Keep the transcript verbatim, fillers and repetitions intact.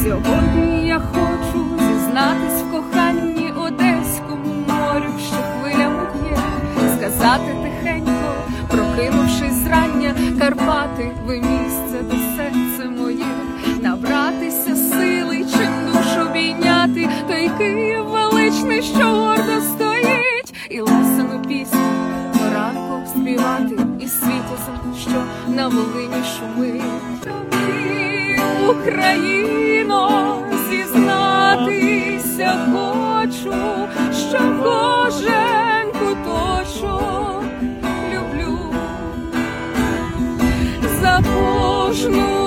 Сьогодні я хочу зізнатись в коханні одеському морю, що хвилями б'є, сказати тихенько, прокинувшись зрання, Карпати, ви місце до серця моє, набратися сили, чим душу обійняти, той Київ величний, що гордо стоїть, і лесену пісню поранку співати, і світязем, що на Волині шумить. Тобі, Україно, зізнатися хочу, що кожен куточок люблю, за кожну